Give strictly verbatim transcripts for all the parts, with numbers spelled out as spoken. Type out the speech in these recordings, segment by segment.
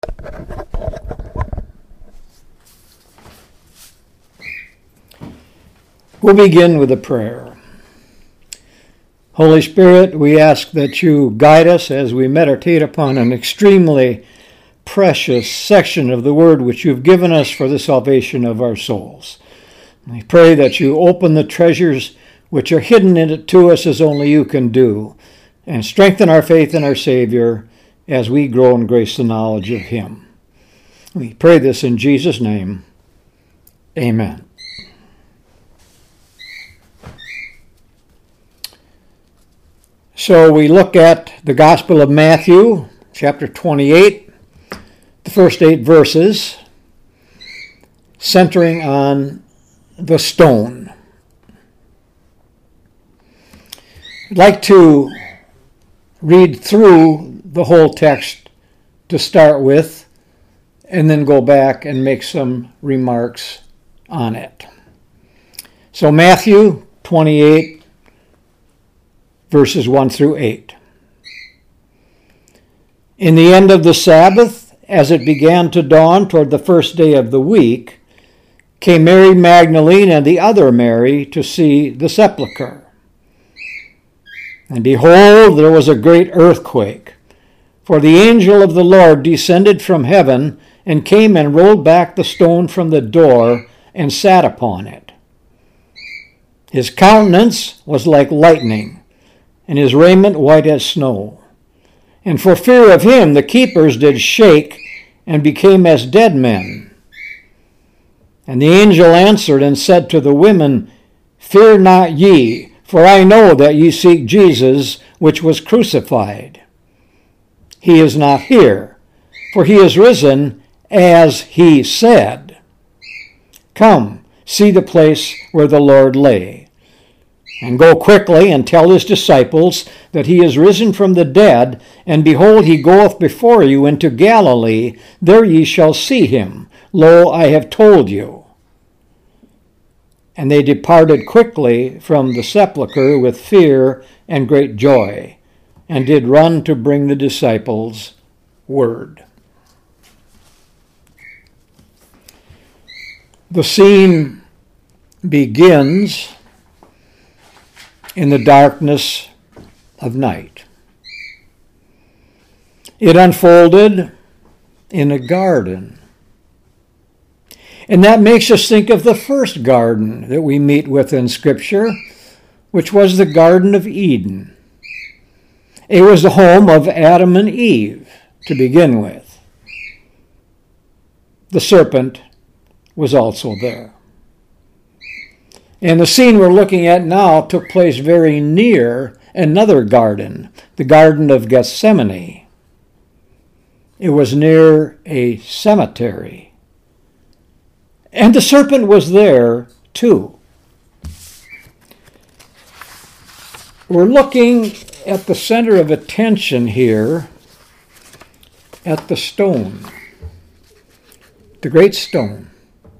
We'll begin with a prayer. Holy Spirit, we ask that you guide us as we meditate upon an extremely precious section of the Word which you've given us for the salvation of our souls. We pray that you open the treasures which are hidden in it to us as only you can do, and strengthen our faith in our Savior as we grow in grace and knowledge of him. We pray this in Jesus' name. Amen. So we look at the Gospel of Matthew, chapter twenty-eight, the first eight verses, centering on the stone. I'd like to read through the whole text to start with, and then go back and make some remarks on it. So Matthew twenty-eight, verses one through eight. In the end of the Sabbath, as it began to dawn toward the first day of the week, came Mary Magdalene and the other Mary to see the sepulchre. And behold, there was a great earthquake, for the angel of the Lord descended from heaven and came and rolled back the stone from the door and sat upon it. His countenance was like lightning, and his raiment white as snow. And for fear of him the keepers did shake and became as dead men. And the angel answered and said to the women, Fear not ye, for I know that ye seek Jesus, which was crucified. He is not here, for he is risen, as he said. Come, see the place where the Lord lay. And go quickly and tell his disciples that he is risen from the dead, and behold, he goeth before you into Galilee. There ye shall see him. Lo, I have told you. And they departed quickly from the sepulchre with fear and great joy, and did run to bring the disciples word. The scene begins in the darkness of night. It unfolded in a garden. And that makes us think of the first garden that we meet with in Scripture, which was the Garden of Eden. It was the home of Adam and Eve to begin with. The serpent was also there. And the scene we're looking at now took place very near another garden, the Garden of Gethsemane. It was near a cemetery. And the serpent was there too. We're looking at the center of attention here at the stone, the great stone.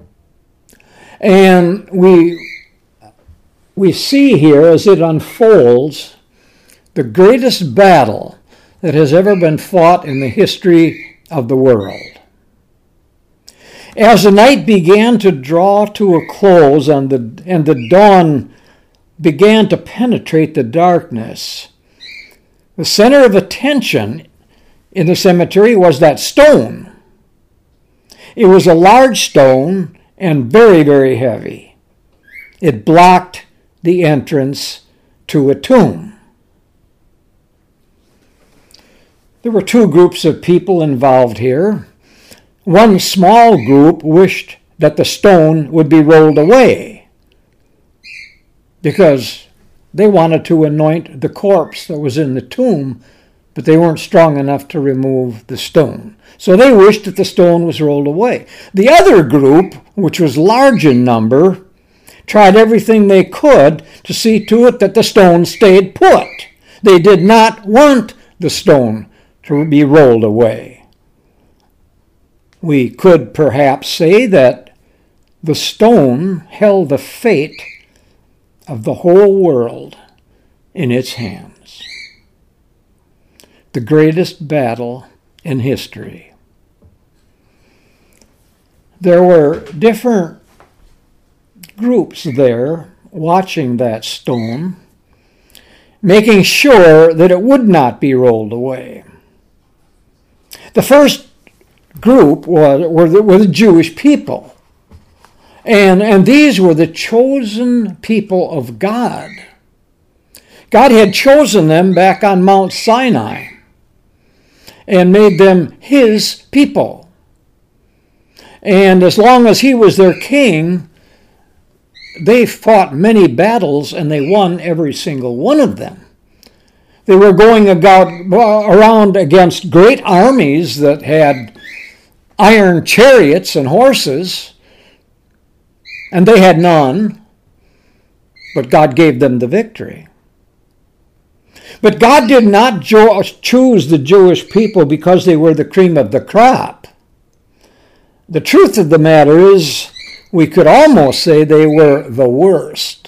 And we we see here as it unfolds the greatest battle that has ever been fought in the history of the world. As the night began to draw to a close and the, and the dawn began to penetrate the darkness, the center of attention in the cemetery was that stone. It was a large stone and very, very heavy. It blocked the entrance to a tomb. There were two groups of people involved here. One small group wished that the stone would be rolled away because they wanted to anoint the corpse that was in the tomb, but they weren't strong enough to remove the stone. So they wished that the stone was rolled away. The other group, which was large in number, tried everything they could to see to it that the stone stayed put. They did not want the stone to be rolled away. We could perhaps say that the stone held the fate of the whole world in its hands. The greatest battle in history. there were different groups there watching that stone, making sure that it would not be rolled away. The first group was, were, the, were the Jewish people. And, and these were the chosen people of God. God had chosen them back on Mount Sinai and made them his people. And as long as he was their king, they fought many battles and they won every single one of them. They were going around against great armies that had iron chariots and horses, and they had none, but God gave them the victory. But God did not jo- choose the Jewish people because they were the cream of the crop. The truth of the matter is, we could almost say they were the worst.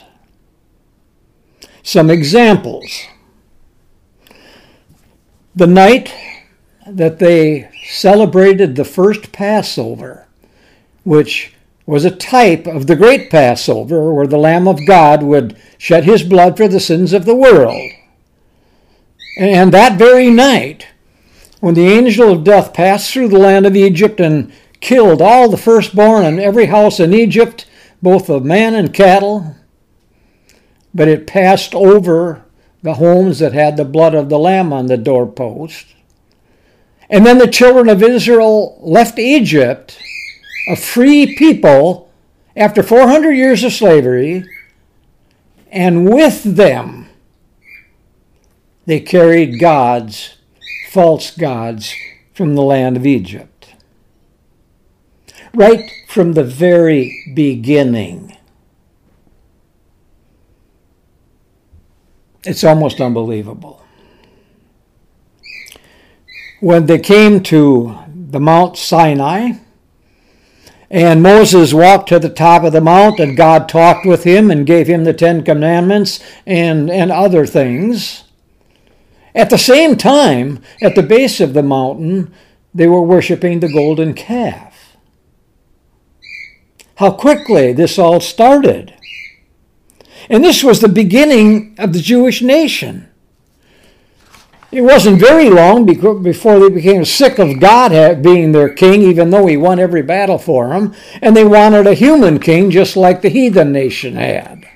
Some examples. The night that they celebrated the first Passover, which was a type of the great Passover, where the Lamb of God would shed his blood for the sins of the world. And that very night, when the angel of death passed through the land of Egypt and killed all the firstborn in every house in Egypt, both of man and cattle, but it passed over the homes that had the blood of the Lamb on the doorpost. And then the children of Israel left Egypt, a free people, after four hundred years of slavery, and with them they carried gods, false gods, from the land of Egypt. Right from the very beginning. It's almost unbelievable. When they came to the Mount Sinai, and Moses walked to the top of the mount, and God talked with him and gave him the Ten Commandments and, and other things. At the same time, at the base of the mountain, they were worshiping the golden calf. How quickly this all started. And this was the beginning of the Jewish nation. It wasn't very long before they became sick of God being their king, even though he won every battle for them, and they wanted a human king just like the heathen nation had.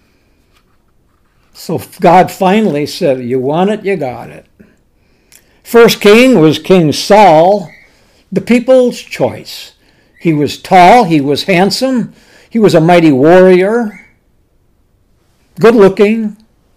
So God finally said, you want it, you got it. First king was King Saul, the people's choice. He was tall, he was handsome, he was a mighty warrior, good looking,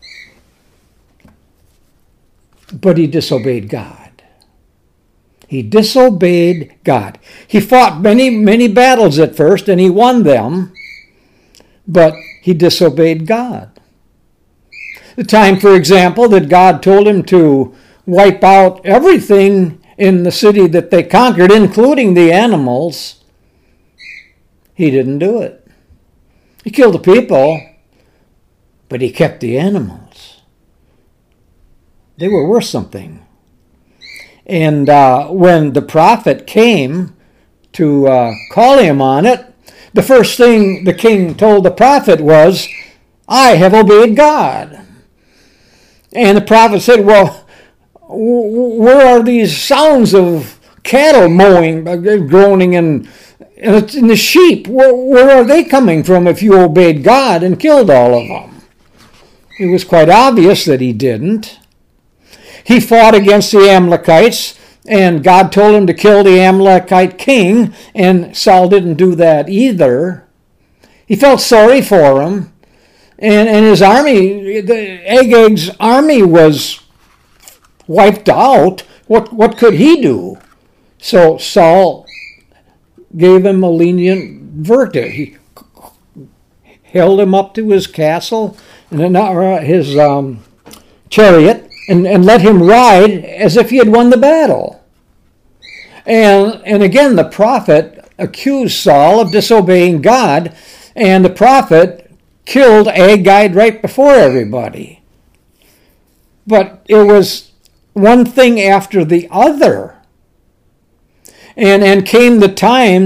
but he disobeyed God. He disobeyed God. He fought many, many battles at first, and he won them, but he disobeyed God. The time, for example, that God told him to wipe out everything in the city that they conquered, including the animals, he didn't do it. He killed the people, but he kept the animals. They were worth something. And uh, when the prophet came to uh, call him on it, the first thing the king told the prophet was, I have obeyed God. And the prophet said, well, where are these sounds of cattle mowing, groaning, and, and the sheep? Where, where are they coming from if you obeyed God and killed all of them? It was quite obvious that he didn't. He fought against the Amalekites, and God told him to kill the Amalekite king, and Saul didn't do that either. He felt sorry for him. And, and his army, the Agag's army was wiped out. What, what could he do? So Saul gave him a lenient verdict. He held him up to his castle, and then, his um, chariot, and, and let him ride as if he had won the battle. And, and again, the prophet accused Saul of disobeying God, and the prophet killed Agag right before everybody. But it was one thing after the other. And, and came the time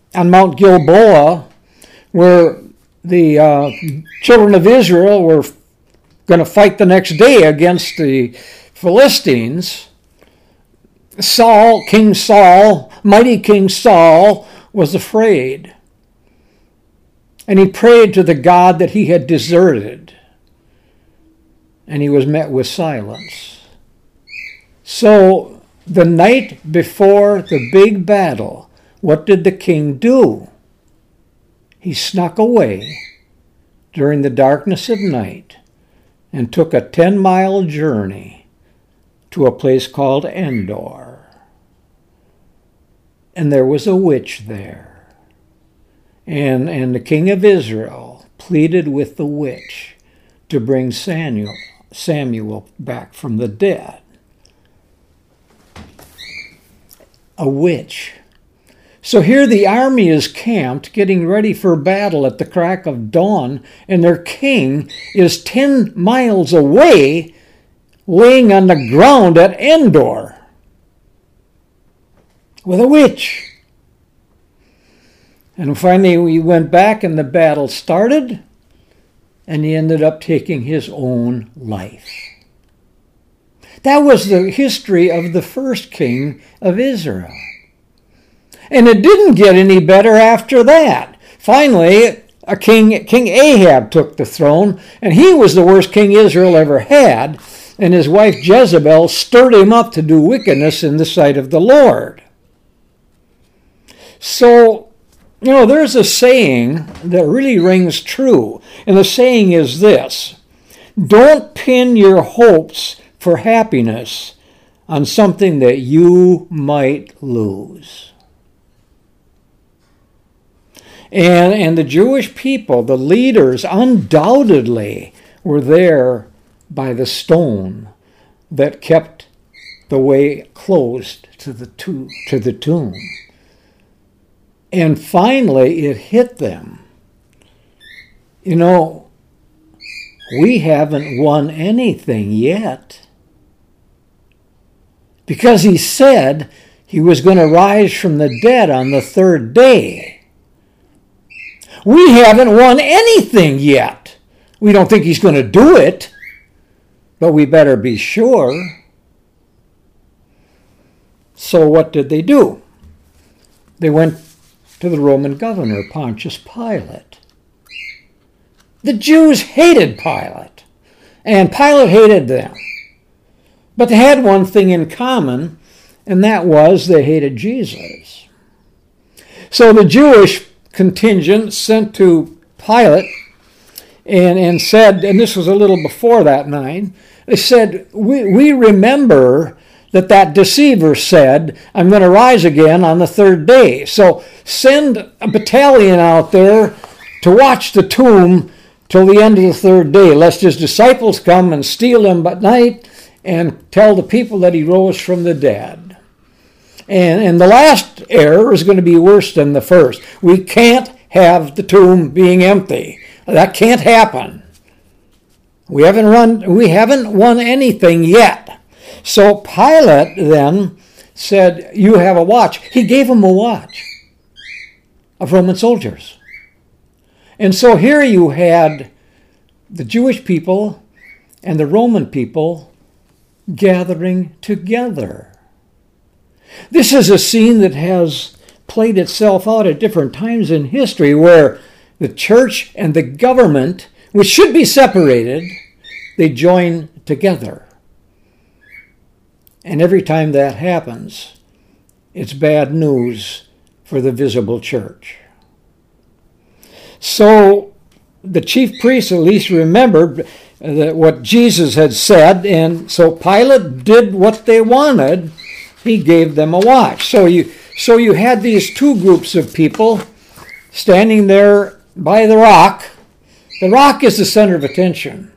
on Mount Gilboa, where the uh, children of Israel were going to fight the next day against the Philistines, Saul, King Saul, mighty King Saul, was afraid. And he prayed to the God that he had deserted. And he was met with silence. So the night before the big battle, what did the king do? He snuck away during the darkness of night and took a ten-mile journey to a place called Endor. And there was a witch there. And, and the king of Israel pleaded with the witch to bring Samuel, Samuel back from the dead. A witch. So here the army is camped, getting ready for battle at the crack of dawn, and their king is ten miles away, laying on the ground at Endor with a witch. And finally we went back and the battle started, and he ended up taking his own life. That was the history of the first king of Israel. And it didn't get any better after that. Finally, a king, King Ahab took the throne, and he was the worst king Israel ever had, and his wife Jezebel stirred him up to do wickedness in the sight of the Lord. So, you know, there's a saying that really rings true, and the saying is this: don't pin your hopes for happiness on something that you might lose. And, and the Jewish people, the leaders, undoubtedly were there by the stone that kept the way closed to the, to, to the tomb. And finally, it hit them. You know, we haven't won anything yet. Because he said he was going to rise from the dead on the third day. We haven't won anything yet. We don't think he's going to do it, but we better be sure. So what did they do? They went to the Roman governor, Pontius Pilate. The Jews hated Pilate, and Pilate hated them. But they had one thing in common, and that was they hated Jesus. So the Jewish contingent sent to Pilate and, and said, and this was a little before that night, they said, we, we remember that that deceiver said, I'm going to rise again on the third day. So send a battalion out there to watch the tomb till the end of the third day, lest his disciples come and steal him by night and tell the people that he rose from the dead. And, and the last error is going to be worse than the first. We can't have the tomb being empty. That can't happen. We haven't run, we haven't won anything yet. So Pilate then said, you have a watch. He gave him a watch of Roman soldiers. And so here you had the Jewish people and the Roman people gathering together. This is a scene that has played itself out at different times in history where the church and the government, which should be separated, they join together. And every time that happens, it's bad news for the visible church. So the chief priests at least remembered that what Jesus had said, and so Pilate did what they wanted. He gave them a watch. So you, so you had these two groups of people standing there by the rock. The rock is the center of attention.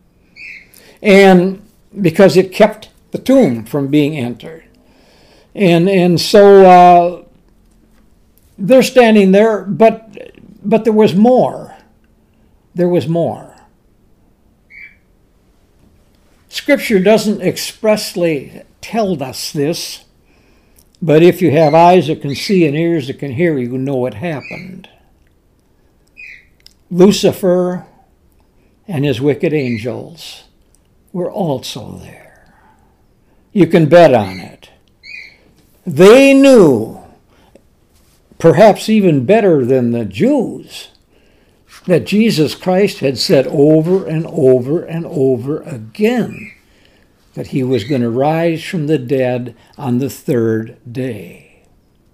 And because it kept the tomb from being entered. And and so uh, they're standing there, but but there was more. There was more. Scripture doesn't expressly tell us this, But if you have eyes that can see and ears that can hear, you know what happened. Lucifer and his wicked angels were also there. You can bet on it. They knew, perhaps even better than the Jews, that Jesus Christ had said over and over and over again that he was going to rise from the dead on the third day.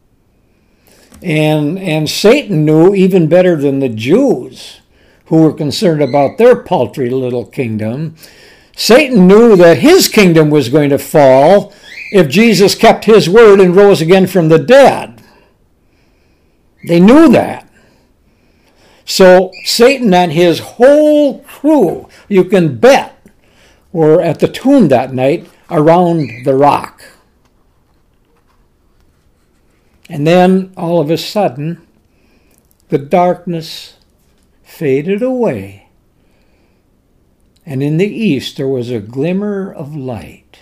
And, and Satan knew even better than the Jews, who were concerned about their paltry little kingdom. Satan knew that his kingdom was going to fall if Jesus kept his word and rose again from the dead. They knew that. So Satan and his whole crew, you can bet, were at the tomb that night around the rock. And then all of a sudden, the darkness faded away, and in the east there was a glimmer of light.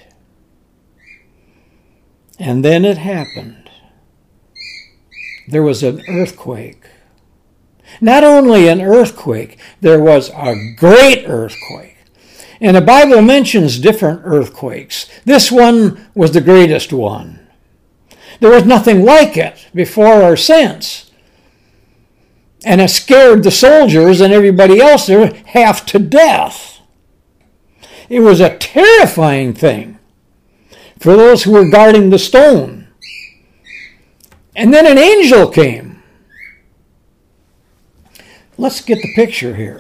And then it happened. There was an earthquake. Not only an earthquake, there was a great earthquake. And the Bible mentions different earthquakes. This one was the greatest one. There was nothing like it before or since. And it scared the soldiers and everybody else there half to death. It was a terrifying thing for those who were guarding the stone. And then an angel came. Let's get the picture here.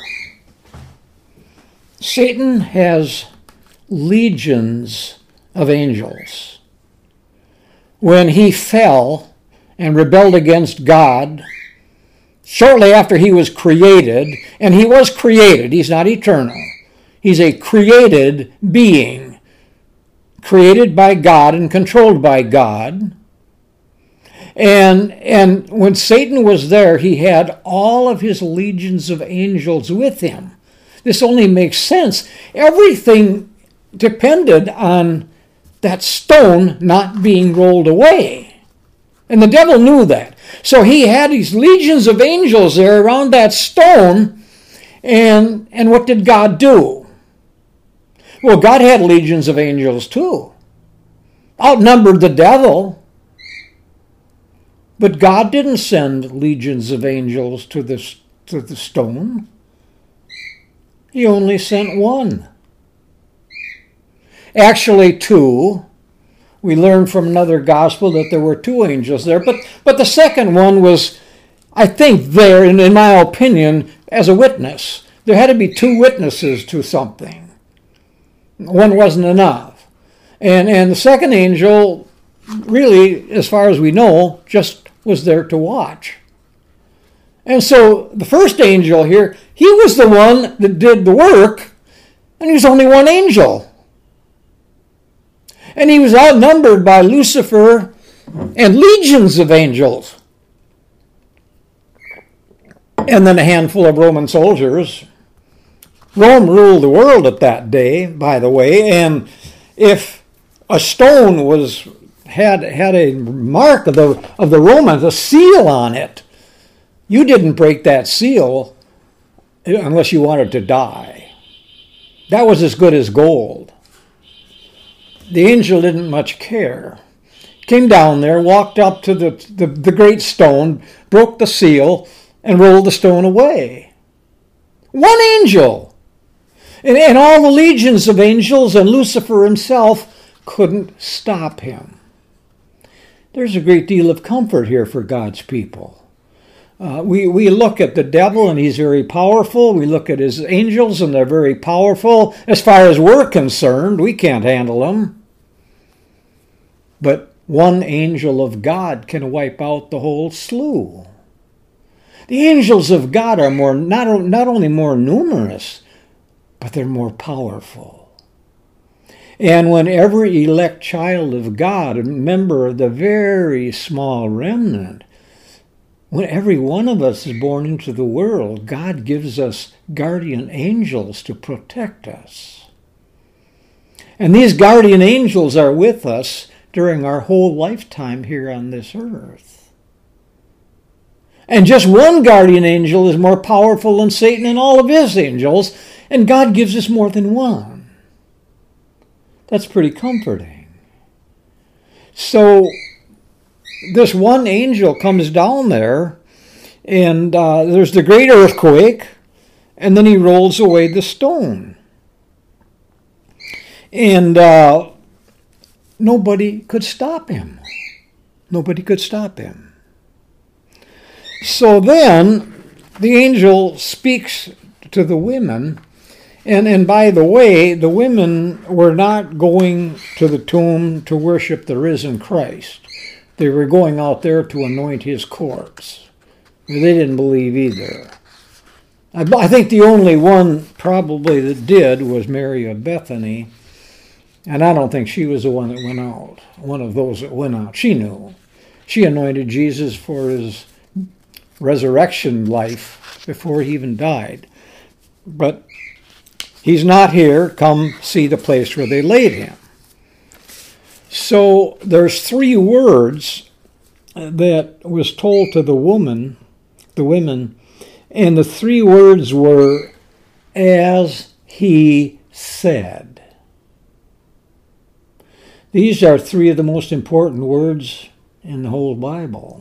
Satan has legions of angels. When he fell and rebelled against God, shortly after he was created, and he was created, he's not eternal. He's a created being, created by God and controlled by God. And, and when Satan was there, he had all of his legions of angels with him. This only makes sense. Everything depended on that stone not being rolled away. And the devil knew that. So he had these legions of angels there around that stone. And, and what did God do? Well, God had legions of angels too. Outnumbered the devil. But God didn't send legions of angels to the, to the stone. He only sent one. Actually, two. We learned from another gospel that there were two angels there. But, but the second one was, I think, there, in, in my opinion, as a witness. There had to be two witnesses to something. One wasn't enough. And, and the second angel, really, as far as we know, just was there to watch. And so the first angel here, he was the one that did the work, and he was only one angel. And he was outnumbered by Lucifer and legions of angels. And then a handful of Roman soldiers. Rome ruled the world at that day, by the way, and if a stone was had had a mark of the of the Romans, a seal on it, you didn't break that seal unless you wanted to die. That was as good as gold. The angel didn't much care. Came down there, walked up to the, the, the great stone, broke the seal, and rolled the stone away. One angel! And, and all the legions of angels and Lucifer himself couldn't stop him. There's a great deal of comfort here for God's people. Uh, we, we look at the devil and he's very powerful. We look at his angels and they're very powerful. As far as we're concerned, we can't handle them. But one angel of God can wipe out the whole slew. The angels of God are more not, not only more numerous, but they're more powerful. And when every elect child of God, a member of the very small remnant, when every one of us is born into the world, God gives us guardian angels to protect us. And these guardian angels are with us during our whole lifetime here on this earth. And just one guardian angel is more powerful than Satan and all of his angels, and God gives us more than one. That's pretty comforting. So this one angel comes down there, and uh, there's the great earthquake, and then he rolls away the stone. And uh, nobody could stop him. Nobody could stop him. So then the angel speaks to the women. And, and by the way, the women were not going to the tomb to worship the risen Christ. They were going out there to anoint his corpse. They didn't believe either. I, I think the only one probably that did was Mary of Bethany. And I don't think she was the one that went out, one of those that went out. She knew. She anointed Jesus for his resurrection life before he even died. But he's not here. Come see the place where they laid him. So there's three words that was told to the woman, the women, and the three words were, as he said. These are three of the most important words in the whole Bible.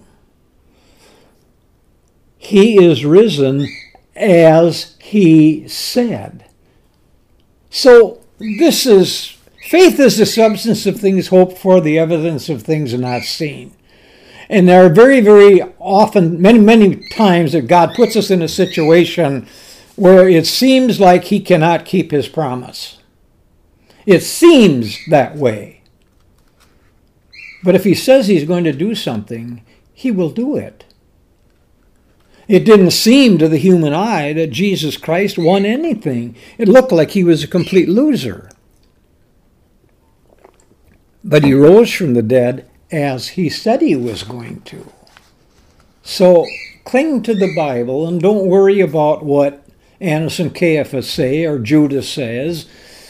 He is risen as he said. So this is, faith is the substance of things hoped for, the evidence of things not seen. And there are very, very often, many, many times that God puts us in a situation where it seems like he cannot keep his promise. It seems that way. But if he says he's going to do something, he will do it. It didn't seem to the human eye that Jesus Christ won anything. It looked like he was a complete loser. But he rose from the dead as he said he was going to. So cling to the Bible and don't worry about what Annas and Caiaphas say or Judas says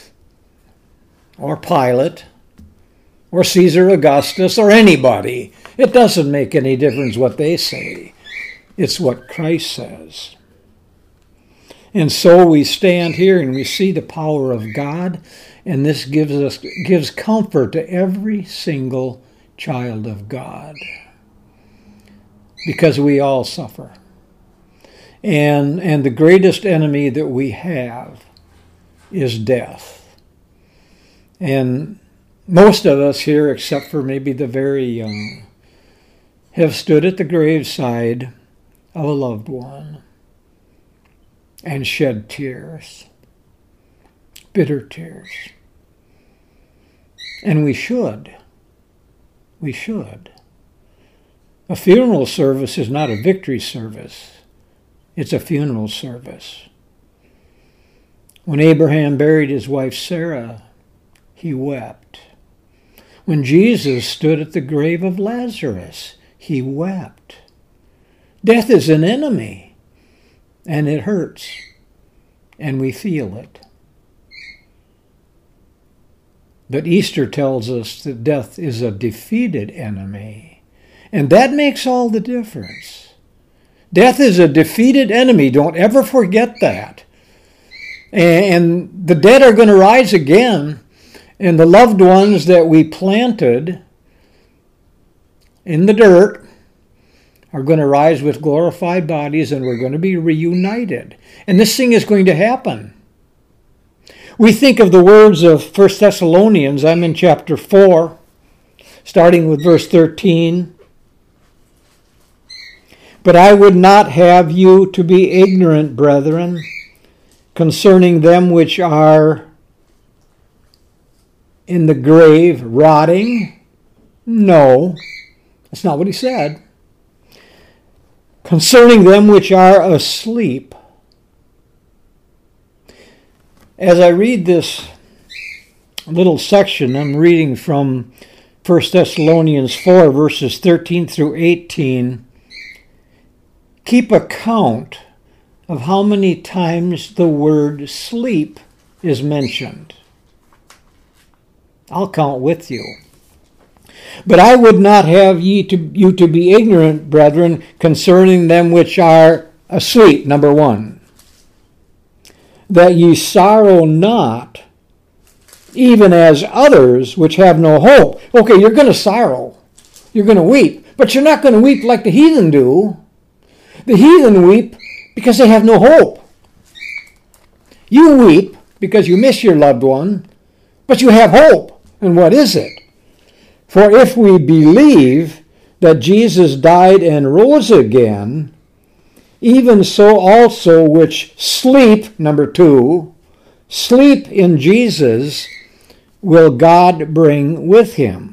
or Pilate or Caesar Augustus, or anybody. It doesn't make any difference what they say. It's what Christ says. And so we stand here and we see the power of God, and this gives us gives comfort to every single child of God. Because we all suffer. And, and the greatest enemy that we have is death. And most of us here, except for maybe the very young, have stood at the graveside of a loved one and shed tears, bitter tears. And we should. We should. A funeral service is not a victory service. It's a funeral service. When Abraham buried his wife Sarah, he wept. When Jesus stood at the grave of Lazarus, he wept. Death is an enemy, and it hurts, and we feel it. But Easter tells us that death is a defeated enemy, and that makes all the difference. Death is a defeated enemy. Don't ever forget that. And the dead are going to rise again. And the loved ones that we planted in the dirt are going to rise with glorified bodies, and we're going to be reunited. And this thing is going to happen. We think of the words of First Thessalonians. I'm in chapter four, starting with verse thirteen. But I would not have you to be ignorant, brethren, concerning them which are in the grave rotting? No, that's not what he said. Concerning them which are asleep. As I read this little section, I'm reading from First Thessalonians four, verses thirteen through eighteen. Keep account of how many times the word sleep is mentioned. I'll count with you. But I would not have ye to, you to be ignorant, brethren, concerning them which are asleep, number one, that ye sorrow not, even as others which have no hope. Okay, you're going to sorrow. You're going to weep. But you're not going to weep like the heathen do. The heathen weep because they have no hope. You weep because you miss your loved one, but you have hope. And what is it? For if we believe that Jesus died and rose again, even so also which sleep, number two, sleep in Jesus, will God bring with him.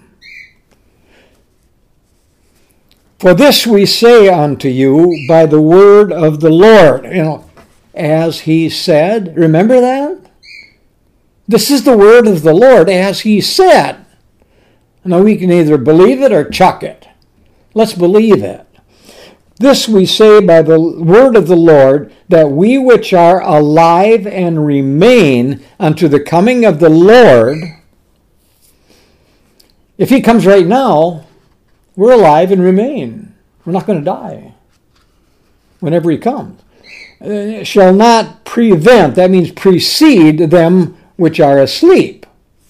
For this we say unto you by the word of the Lord. You know, as he said. Remember that? This is the word of the Lord, as he said. Now we can either believe it or chuck it. Let's believe it. This we say by the word of the Lord, that we which are alive and remain unto the coming of the Lord. If he comes right now, we're alive and remain. We're not going to die whenever he comes. Uh, shall not prevent, that means precede them which are asleep.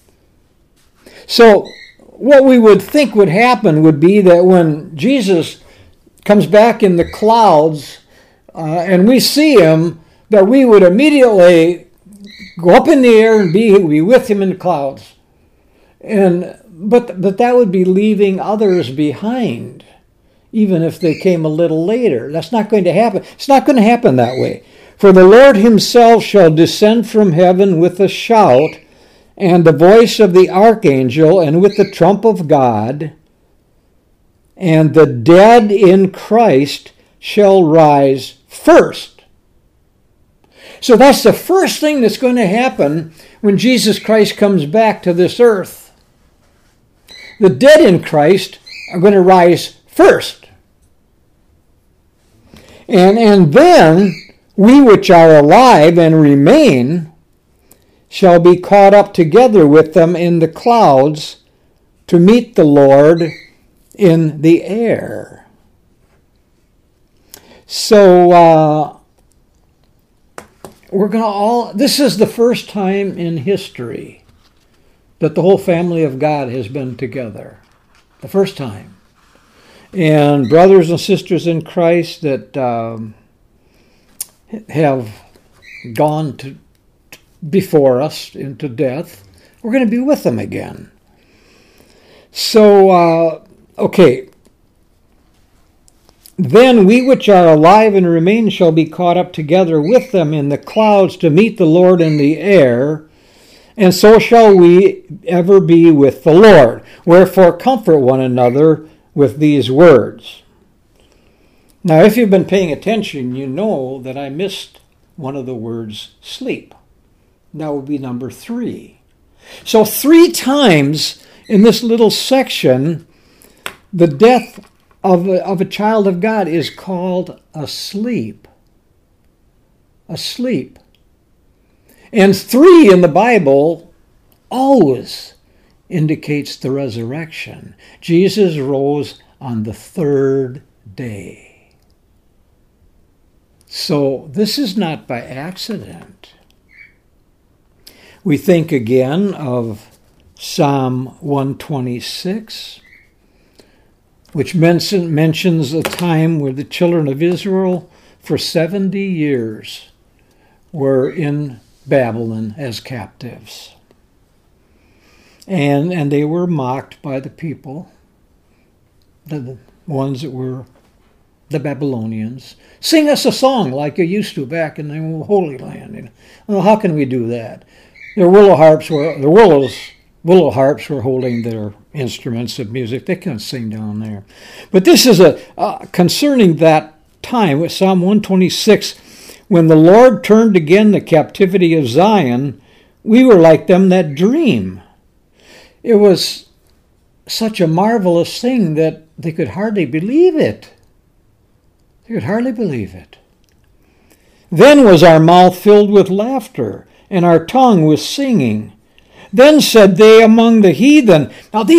So what we would think would happen would be that when Jesus comes back in the clouds uh, and we see him, that we would immediately go up in the air and be, be with him in the clouds. And but but that would be leaving others behind, even if they came a little later. That's not going to happen. It's not going to happen that way. For the Lord himself shall descend from heaven with a shout, and the voice of the archangel, and with the trump of God, and the dead in Christ shall rise first. So that's the first thing that's going to happen when Jesus Christ comes back to this earth. The dead in Christ are going to rise first. And, and then we which are alive and remain shall be caught up together with them in the clouds to meet the Lord in the air. So uh, we're going to all, this is the first time in history that the whole family of God has been together. The first time. And brothers and sisters in Christ that um, have gone to before us into death, we're going to be with them again. So, uh, okay. Then we which are alive and remain shall be caught up together with them in the clouds to meet the Lord in the air, and so shall we ever be with the Lord. Wherefore comfort one another with these words. Now, if you've been paying attention, you know that I missed one of the words, sleep. That would be number three. So three times in this little section, the death of a, of a child of God is called asleep. Asleep. And three in the Bible always indicates the resurrection. Jesus rose on the third day. So this is not by accident. We think again of Psalm one twenty-six, which mentions a time where the children of Israel for seventy years were in Babylon as captives. And, and they were mocked by the people, the, the ones that were the Babylonians. Sing us a song like you used to back in the Holy Land. You know? Well, how can we do that? Their willow harps were the willows. Willow harps were holding their instruments of music. They couldn't sing down there. But this is a uh, concerning that time with Psalm one twenty-six. When the Lord turned again the captivity of Zion, we were like them that dream. It was such a marvelous thing that they could hardly believe it. They could hardly believe it. Then was our mouth filled with laughter, and our tongue with singing. Then said they among the heathen. Now the,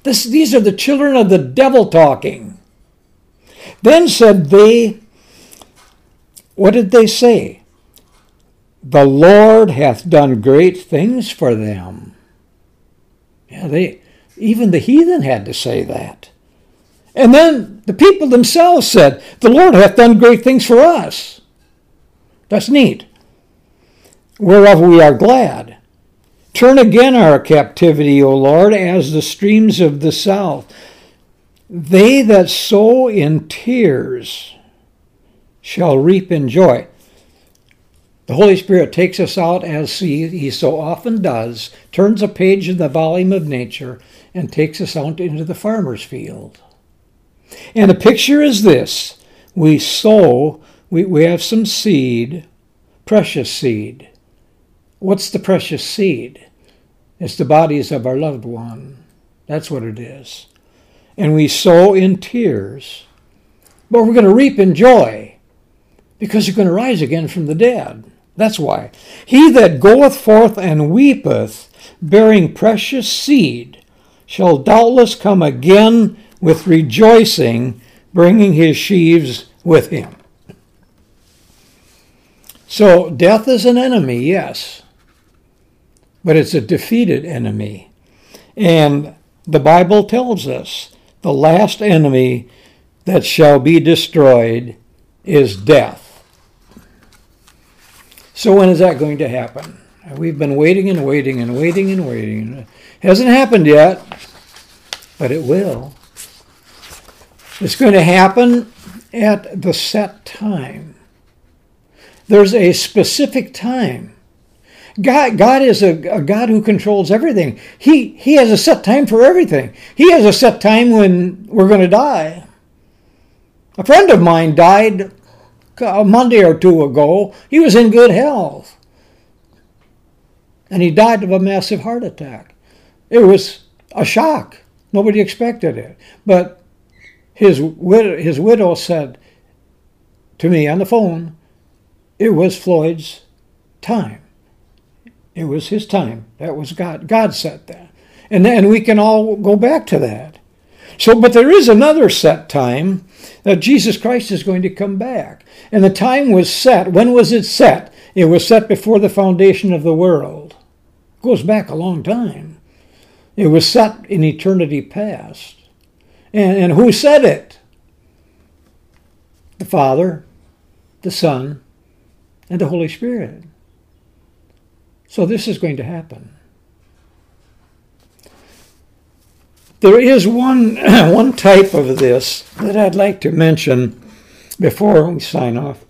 This, these are the children of the devil talking. Then said they, what did they say? The Lord hath done great things for them. Yeah, they, even the heathen had to say that. And then the people themselves said, the Lord hath done great things for us. That's neat. Whereof we are glad. Turn again our captivity, O Lord, as the streams of the south. They that sow in tears shall reap in joy. The Holy Spirit takes us out, as he, he so often does, turns a page in the volume of nature, and takes us out into the farmer's field. And the picture is this. We sow, we, we have some seed, precious seed. What's the precious seed? It's the bodies of our loved one. That's what it is. And we sow in tears, but we're going to reap in joy, because you're going to rise again from the dead. That's why. He that goeth forth and weepeth, bearing precious seed, shall doubtless come again with rejoicing, bringing his sheaves with him. So death is an enemy, yes, but it's a defeated enemy. And the Bible tells us the last enemy that shall be destroyed is death. So when is that going to happen? We've been waiting and waiting and waiting and waiting. It hasn't happened yet, but it will. It's going to happen at the set time. There's a specific time. God, God is a, a God who controls everything. He, he has a set time for everything. He has a set time when we're going to die. A friend of mine died a Monday or two ago. He was in good health. And he died of a massive heart attack. It was a shock. Nobody expected it. But his widow, his widow said to me on the phone, it was Floyd's time. It was his time. That was God. God set that. And then we can all go back to that. So, but there is another set time that Jesus Christ is going to come back. And the time was set. When was it set? It was set before the foundation of the world. It goes back a long time. It was set in eternity past. And, and who said it? The Father, the Son, and the Holy Spirit. So this is going to happen. There is one, one type of this that I'd like to mention before we sign off.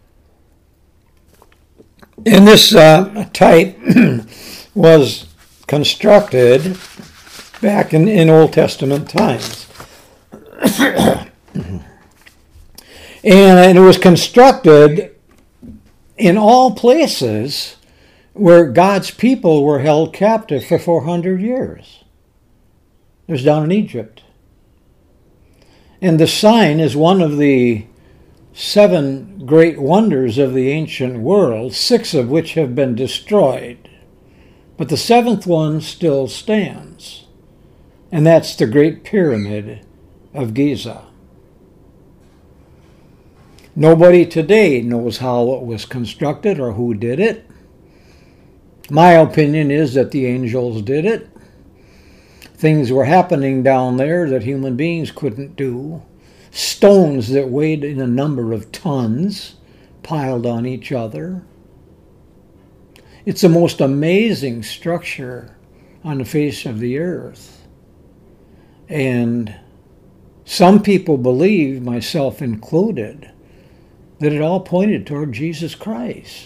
And this uh, type was constructed back in, in Old Testament times. and, and it was constructed in all places where God's people were held captive for four hundred years. It was down in Egypt. And the sign is one of the seven great wonders of the ancient world, six of which have been destroyed. But the seventh one still stands. And that's the Great Pyramid of Giza. Nobody today knows how it was constructed or who did it. My opinion is that the angels did it. Things were happening down there that human beings couldn't do. Stones that weighed in a number of tons piled on each other. It's the most amazing structure on the face of the earth. And some people believe, myself included, that it all pointed toward Jesus Christ.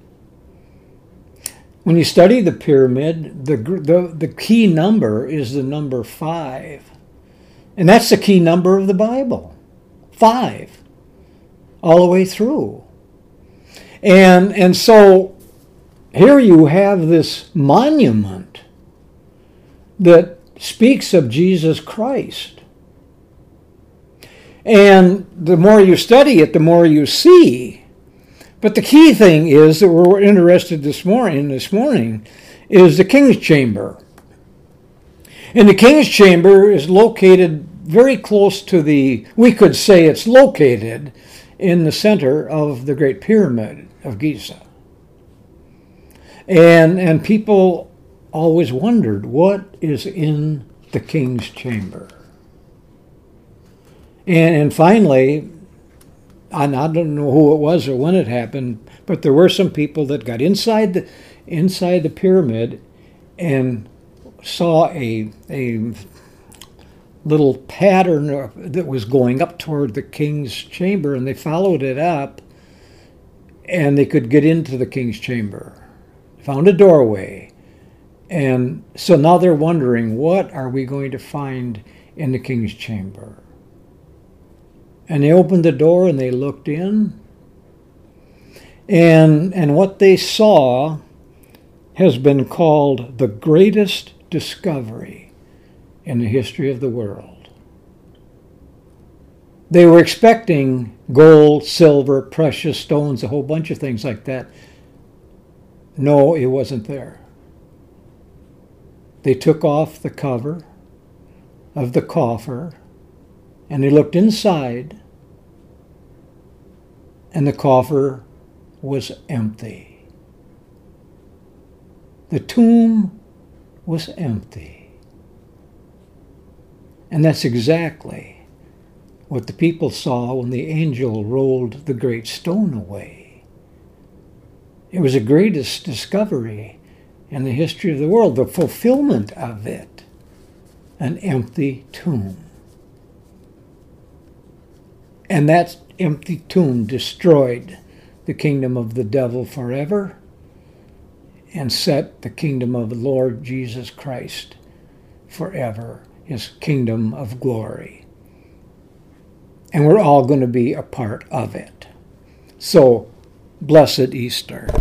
When you study the pyramid, the, the, the key number is the number five. And that's the key number of the Bible. Five. All the way through. And, and so here you have this monument that speaks of Jesus Christ. And the more you study it, the more you see. But the key thing is that we're interested this morning, this morning is the King's Chamber. And the king's chamber is located very close to the, we could say it's located in the center of the Great Pyramid of Giza. And, and people always wondered, what is in the king's chamber? And, and finally, and I don't know who it was or when it happened, but there were some people that got inside the, inside the pyramid and saw a, a little pattern that was going up toward the king's chamber, and they followed it up, and they could get into the king's chamber. Found a doorway. And so now they're wondering, what are we going to find in the king's chamber? And they opened the door and they looked in. And, and what they saw has been called the greatest discovery in the history of the world. They were expecting gold, silver, precious stones, a whole bunch of things like that. No, it wasn't there. They took off the cover of the coffer and they looked inside, and the coffer was empty. The tomb was empty. And that's exactly what the people saw when the angel rolled the great stone away. It was the greatest discovery in the history of the world, the fulfillment of it, an empty tomb. And that empty tomb destroyed the kingdom of the devil forever and set the kingdom of the Lord Jesus Christ forever, his kingdom of glory. And we're all going to be a part of it. So, blessed Easter.